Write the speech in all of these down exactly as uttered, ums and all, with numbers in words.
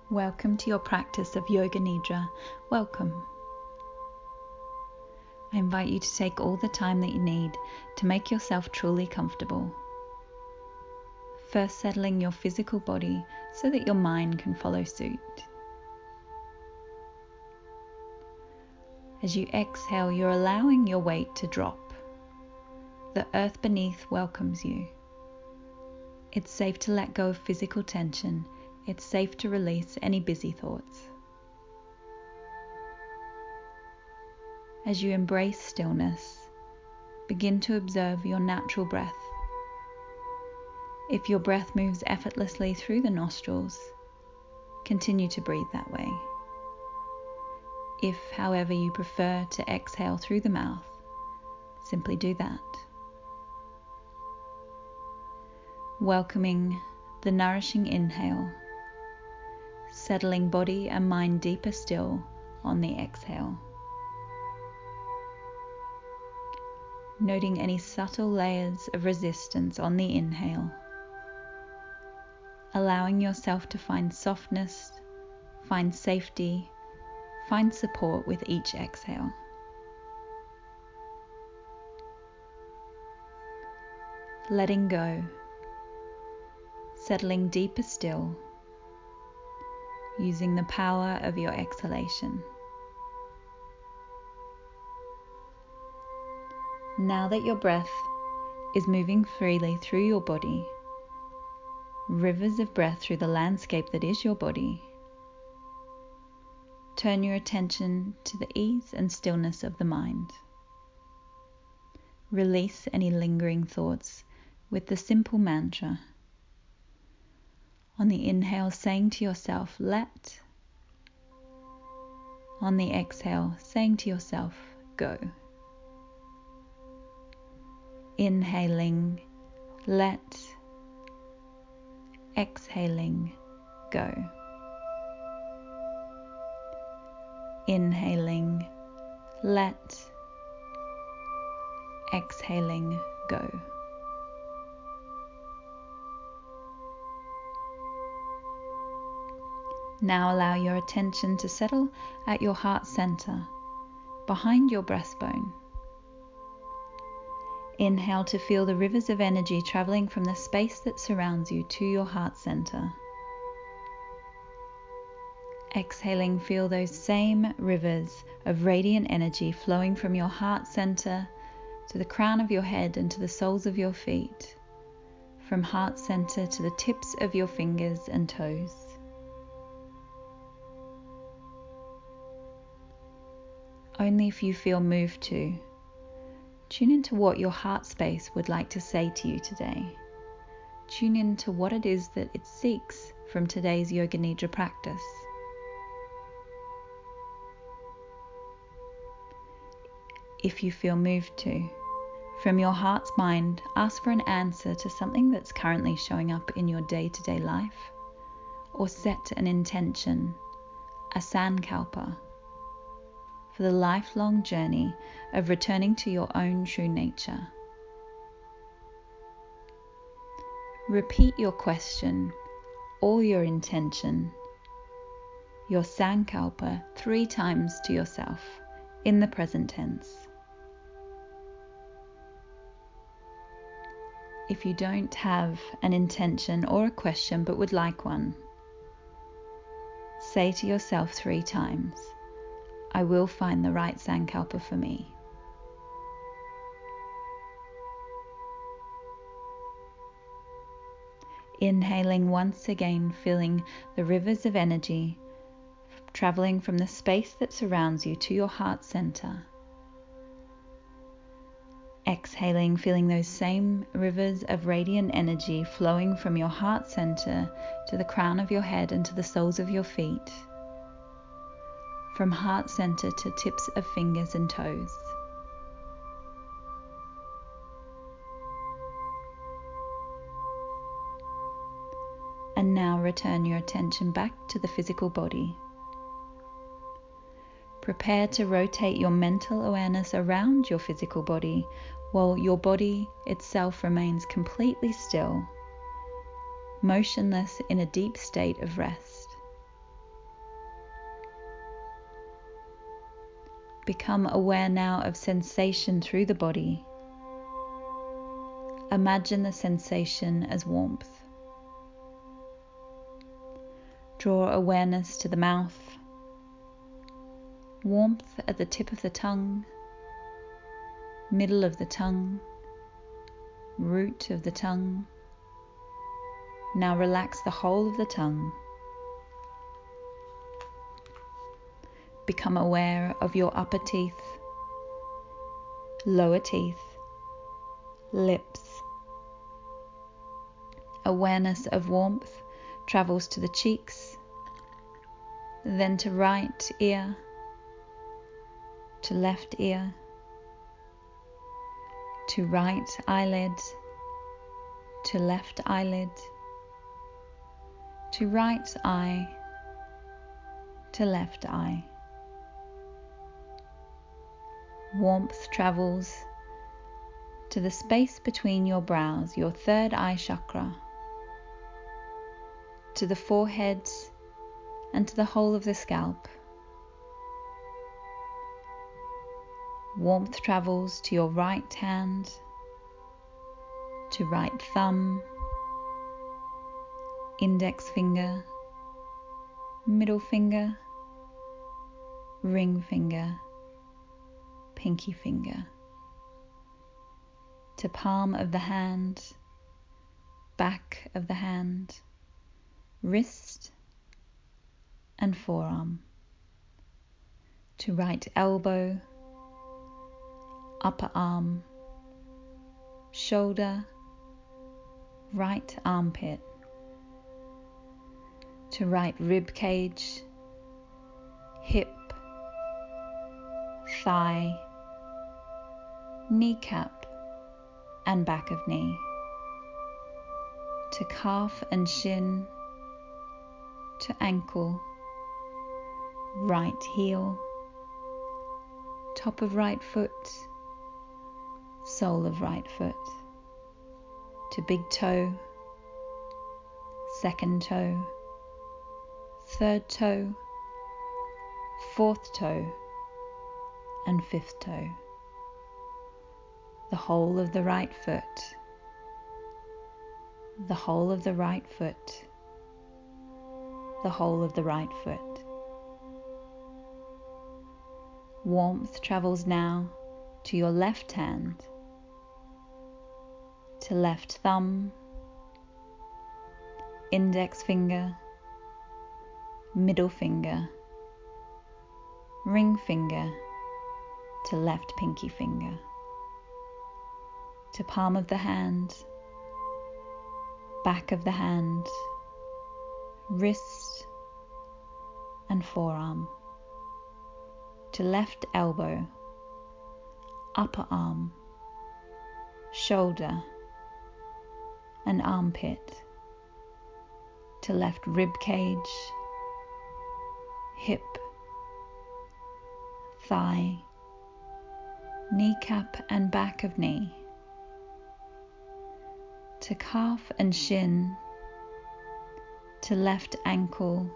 Welcome to your practice of Yoga Nidra. Welcome. I invite you to take all the time that you need to make yourself truly comfortable. First, settling your physical body so that your mind can follow suit. As you exhale, you're allowing your weight to drop. The earth beneath welcomes you. It's safe to let go of physical tension. It's safe to release any busy thoughts. As you embrace stillness, begin to observe your natural breath. If your breath moves effortlessly through the nostrils, continue to breathe that way. If, however, you prefer to exhale through the mouth, simply do that. Welcoming the nourishing inhale, settling body and mind deeper still on the exhale. Noting any subtle layers of resistance on the inhale, allowing yourself to find softness, find safety, find support with each exhale. Letting go, settling deeper still, using the power of your exhalation. Now that your breath is moving freely through your body, rivers of breath through the landscape that is your body, turn your attention to the ease and stillness of the mind. Release any lingering thoughts with the simple mantra. On the inhale, saying to yourself, let. On the exhale, saying to yourself, go. Inhaling, let. Exhaling, go. Inhaling, let. Exhaling, go. Now allow your attention to settle at your heart center, behind your breastbone. Inhale to feel the rivers of energy traveling from the space that surrounds you to your heart center. Exhaling, feel those same rivers of radiant energy flowing from your heart center to the crown of your head and to the soles of your feet, from heart center to the tips of your fingers and toes. Only if you feel moved to, tune into what your heart space would like to say to you today. Tune into what it is that it seeks from today's Yoga Nidra practice. If you feel moved to, from your heart's mind, ask for an answer to something that's currently showing up in your day-to-day life, or set an intention, a sankalpa, for the lifelong journey of returning to your own true nature. Repeat your question or your intention, your sankalpa, three times to yourself in the present tense. If you don't have an intention or a question but would like one, say to yourself three times, I will find the right sankalpa for me. Inhaling once again, feeling the rivers of energy traveling from the space that surrounds you to your heart center. Exhaling, feeling those same rivers of radiant energy flowing from your heart center to the crown of your head and to the soles of your feet, from heart center to tips of fingers and toes. And now return your attention back to the physical body. Prepare to rotate your mental awareness around your physical body while your body itself remains completely still, motionless in a deep state of rest. Become aware now of sensation through the body. Imagine the sensation as warmth. Draw awareness to the mouth. Warmth at the tip of the tongue, middle of the tongue, root of the tongue. Now relax the whole of the tongue. Become aware of your upper teeth, lower teeth, lips. Awareness of warmth travels to the cheeks, then to right ear, to left ear, to right eyelid, to left eyelid, to right eye, to left eye. Warmth travels to the space between your brows, your third eye chakra, to the forehead and to the whole of the scalp. Warmth travels to your right hand, to right thumb, index finger, middle finger, ring finger, pinky finger, to palm of the hand, back of the hand, wrist and forearm, to right elbow, upper arm, shoulder, right armpit, to right rib cage, hip, thigh, kneecap and back of knee, to calf and shin, to ankle, right heel, top of right foot, sole of right foot, to big toe, second toe, third toe, fourth toe and fifth toe. The whole of the right foot, the whole of the right foot, the whole of the right foot. Warmth travels now to your left hand, to left thumb, index finger, middle finger, ring finger, to left pinky finger, to palm of the hand, back of the hand, wrist and forearm, to left elbow, upper arm, shoulder and armpit, to left rib cage, hip, thigh, kneecap and back of knee, to calf and shin, to left ankle,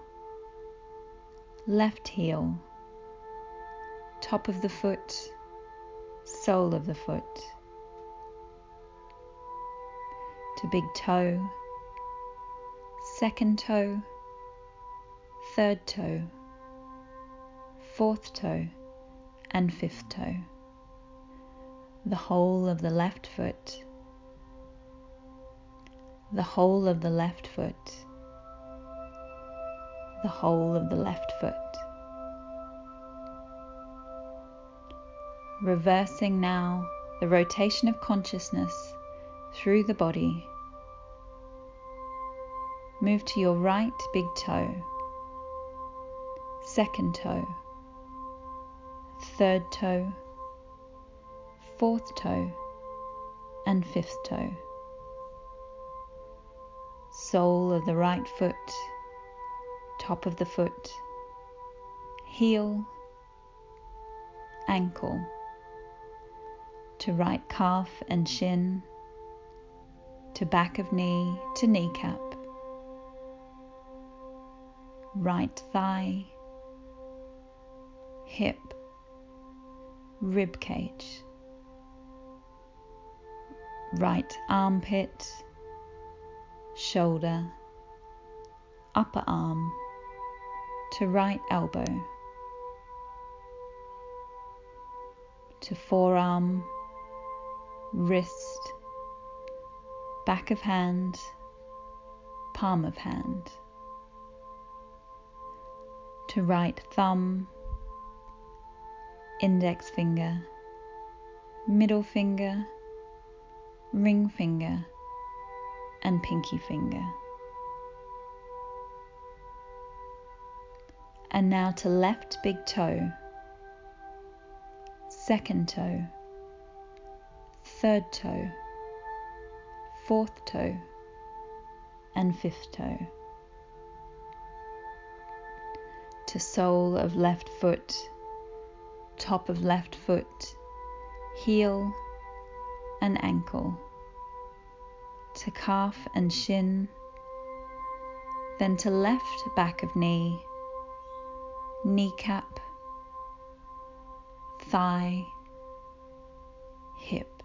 left heel, top of the foot, sole of the foot, to big toe, second toe, third toe, fourth toe and fifth toe. The whole of the left foot, the whole of the left foot, the whole of the left foot. Reversing now the rotation of consciousness through the body. Move to your right big toe, second toe, third toe, fourth toe and fifth toe. Sole of the right foot, top of the foot, heel, ankle, to right calf and shin, to back of knee, to kneecap, right thigh, hip, rib cage, right armpit, shoulder, upper arm to right elbow, to forearm, wrist, back of hand, palm of hand, to right thumb, index finger, middle finger, ring finger, and pinky finger. And now to left big toe, second toe, third toe, fourth toe, and fifth toe. To sole of left foot, top of left foot, heel and ankle, to calf and shin, then to left back of knee, kneecap, thigh, hip,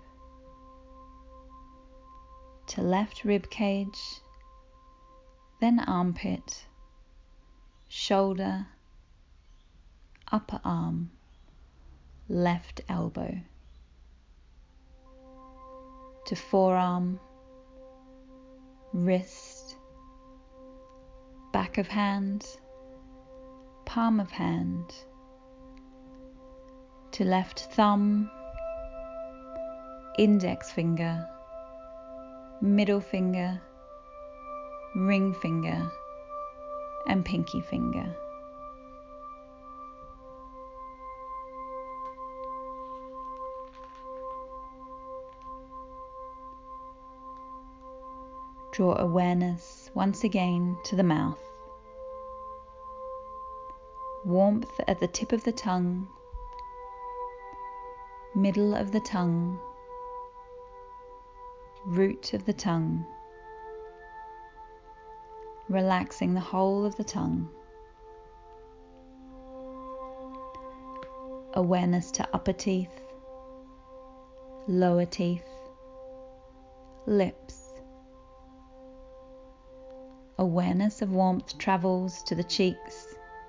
to left rib cage, then armpit, shoulder, upper arm, left elbow, to forearm, wrist, back of hand, palm of hand, to left thumb, index finger, middle finger, ring finger, and pinky finger. Draw awareness once again to the mouth. Warmth at the tip of the tongue, middle of the tongue, root of the tongue, relaxing the whole of the tongue. Awareness to upper teeth, lower teeth, lips. Awareness of warmth travels to the cheeks,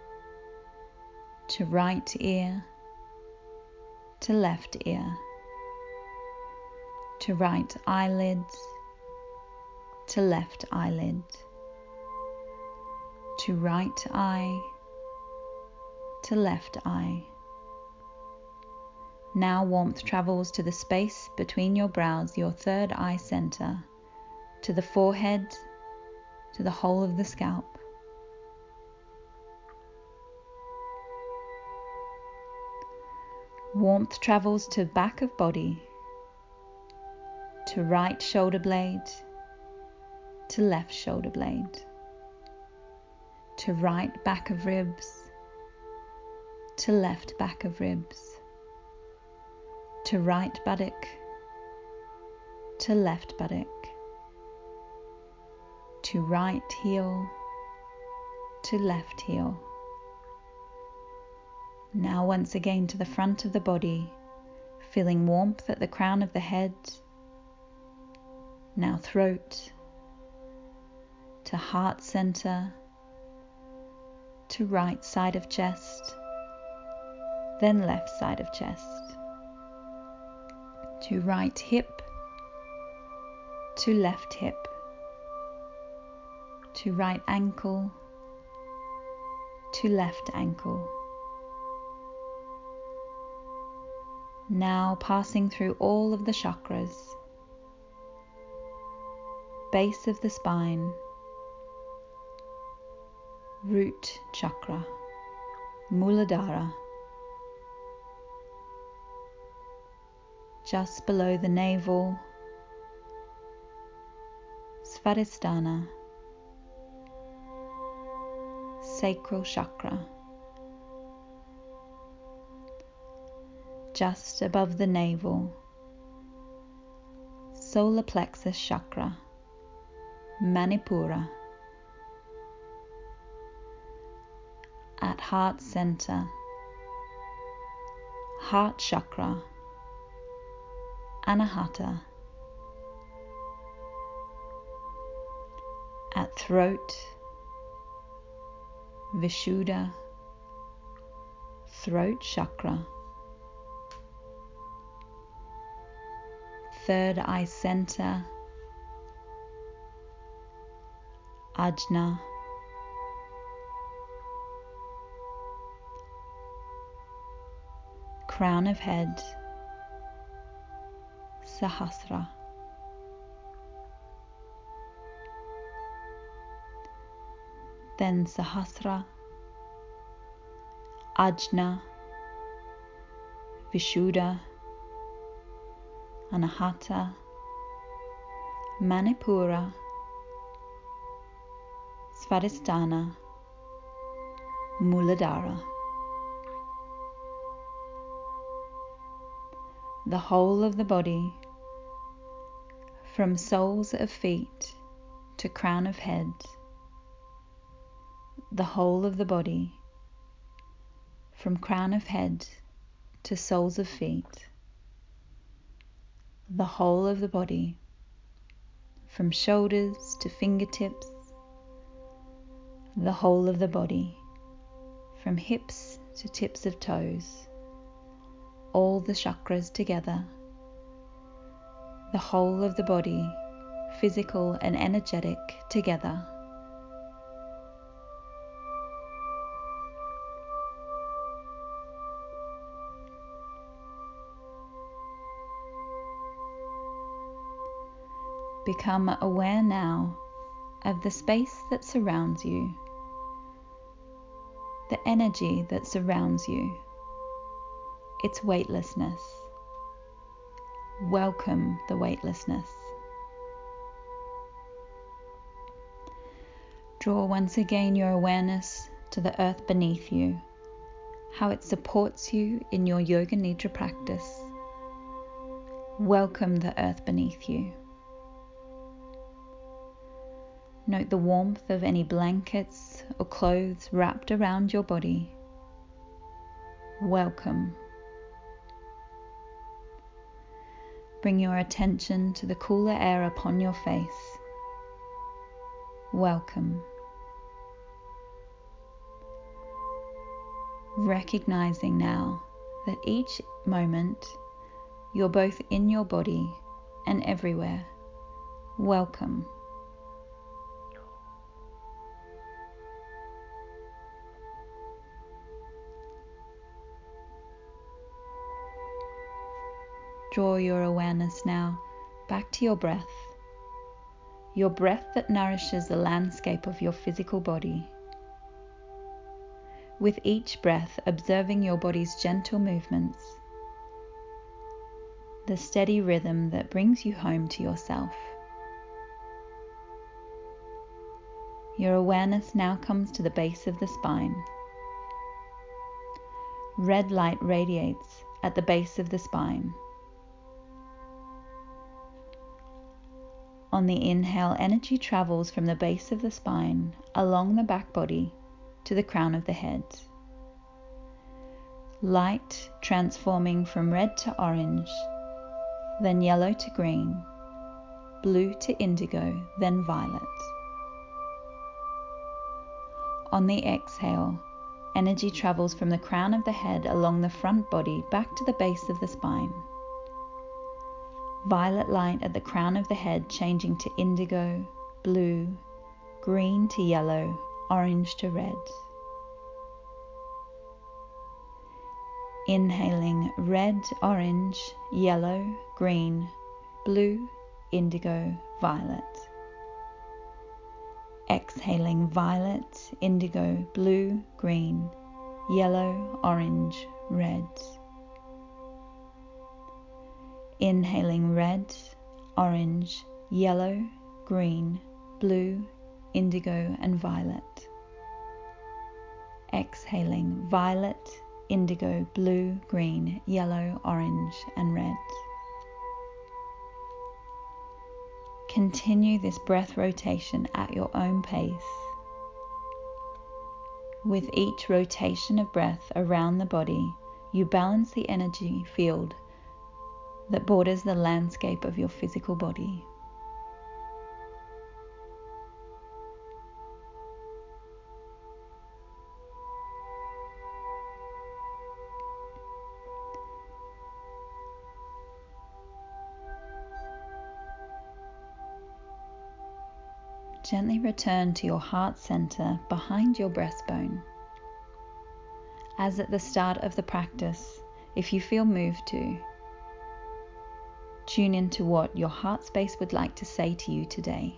to right ear, to left ear, to right eyelids, to left eyelid, to right eye, to left eye. Now warmth travels to the space between your brows, your third eye center, to the forehead, to the whole of the scalp. Warmth travels to back of body, to right shoulder blade, to left shoulder blade, to right back of ribs, to left back of ribs, to right buttock, to left buttock, to right heel, to left heel. Now once again to the front of the body, feeling warmth at the crown of the head. Now throat, to heart center, to right side of chest, then left side of chest, to right hip, to left hip, to right ankle, to left ankle. Now passing through all of the chakras, base of the spine, root chakra, Muladhara, just below the navel, Svadhisthana, sacral chakra, just above the navel, solar plexus chakra, Manipura, at heart center, heart chakra, Anahata. At throat, Vishuddha, throat chakra. Third eye center, Ajna. Crown of head, Sahasrara. Then Sahasrara, Ajna, Vishuddha, Anahata, Manipura, Svadhisthana, Muladhara. The whole of the body, from soles of feet to crown of head. The whole of the body, from crown of head to soles of feet. The whole of the body, from shoulders to fingertips. The whole of the body, from hips to tips of toes. All the chakras together. The whole of the body, physical and energetic, together. Become aware now of the space that surrounds you, the energy that surrounds you, its weightlessness. Welcome the weightlessness. Draw once again your awareness to the earth beneath you, how it supports you in your Yoga Nidra practice. Welcome the earth beneath you. Note the warmth of any blankets or clothes wrapped around your body. Welcome. Bring your attention to the cooler air upon your face. Welcome. Recognizing now that each moment you're both in your body and everywhere. Welcome. Draw your awareness now back to your breath, your breath that nourishes the landscape of your physical body. With each breath, observing your body's gentle movements, the steady rhythm that brings you home to yourself. Your awareness now comes to the base of the spine. Red light radiates at the base of the spine. On the inhale, energy travels from the base of the spine along the back body to the crown of the head. Light transforming from red to orange, then yellow to green, blue to indigo, then violet. On the exhale, energy travels from the crown of the head along the front body back to the base of the spine. Violet light at the crown of the head changing to indigo, blue, green to yellow, orange to red. Inhaling red, orange, yellow, green, blue, indigo, violet. Exhaling violet, indigo, blue, green, yellow, orange, red. Inhaling red, orange, yellow, green, blue, indigo, and violet. Exhaling violet, indigo, blue, green, yellow, orange, and red. Continue this breath rotation at your own pace. With each rotation of breath around the body, you balance the energy field that borders the landscape of your physical body. Gently return to your heart center behind your breastbone. As at the start of the practice, if you feel moved to, tune into what your heart space would like to say to you today.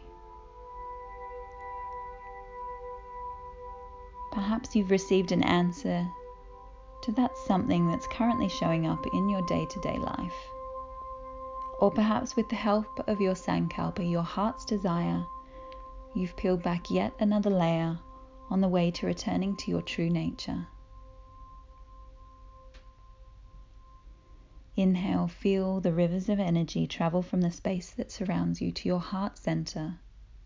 Perhaps you've received an answer to that something that's currently showing up in your day-to-day life. Or perhaps with the help of your Sankalpa, your heart's desire, you've peeled back yet another layer on the way to returning to your true nature. Inhale, feel the rivers of energy travel from the space that surrounds you to your heart center.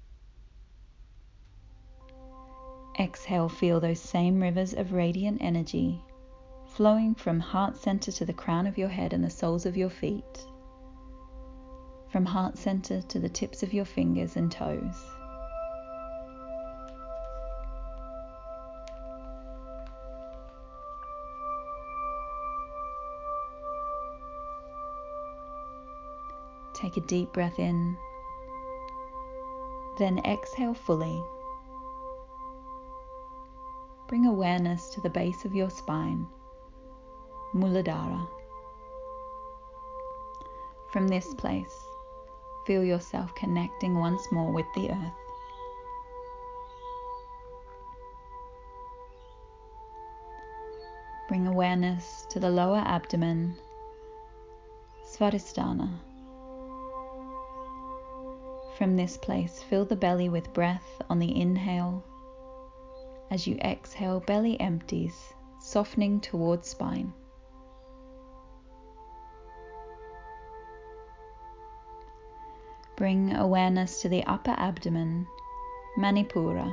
Exhale, feel those same rivers of radiant energy flowing from heart center to the crown of your head and the soles of your feet, from heart center to the tips of your fingers and toes. Take a deep breath in, then exhale fully. Bring awareness to the base of your spine, Muladhara. From this place, feel yourself connecting once more with the earth. Bring awareness to the lower abdomen, Svadhisthana. From this place, fill the belly with breath on the inhale. As you exhale, belly empties, softening towards spine. Bring awareness to the upper abdomen, Manipura.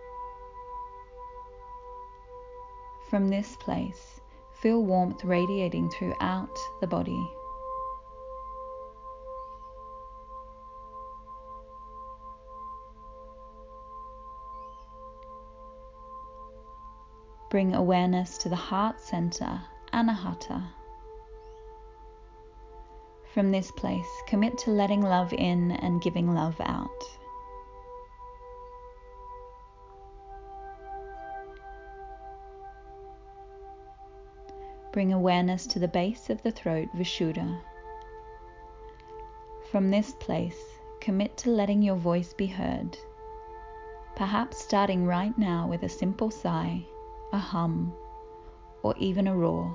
From this place, feel warmth radiating throughout the body. Bring awareness to the heart center, Anahata. From this place, commit to letting love in and giving love out. Bring awareness to the base of the throat, Vishuddha. From this place, commit to letting your voice be heard, perhaps starting right now with a simple sigh, a hum, or even a roar.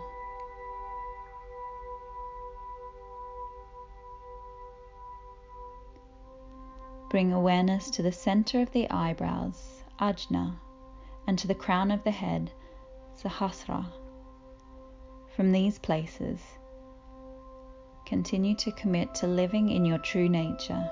Bring awareness to the center of the eyebrows, Ajna, and to the crown of the head, Sahasrara. From these places, continue to commit to living in your true nature.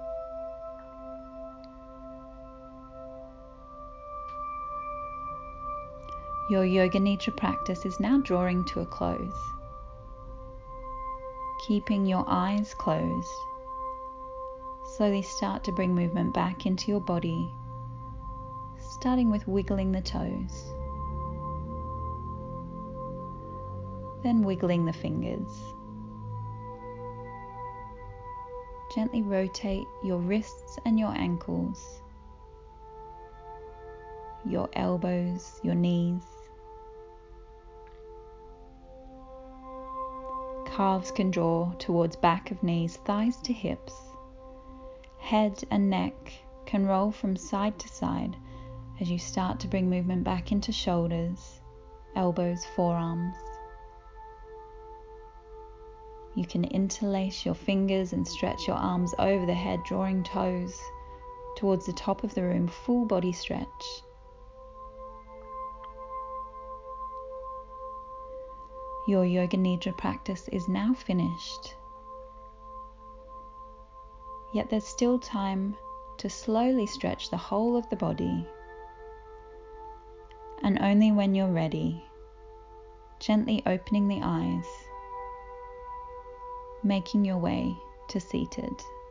Your Yoga Nidra practice is now drawing to a close. Keeping your eyes closed, slowly start to bring movement back into your body, starting with wiggling the toes, then wiggling the fingers. Gently rotate your wrists and your ankles, your elbows, your knees. Calves can draw towards back of knees, thighs to hips. Head and neck can roll from side to side as you start to bring movement back into shoulders, elbows, forearms. You can interlace your fingers and stretch your arms over the head, drawing toes towards the top of the room, full body stretch. Your Yoga Nidra practice is now finished. Yet there's still time to slowly stretch the whole of the body, and only when you're ready gently opening the eyes, making your way to seated.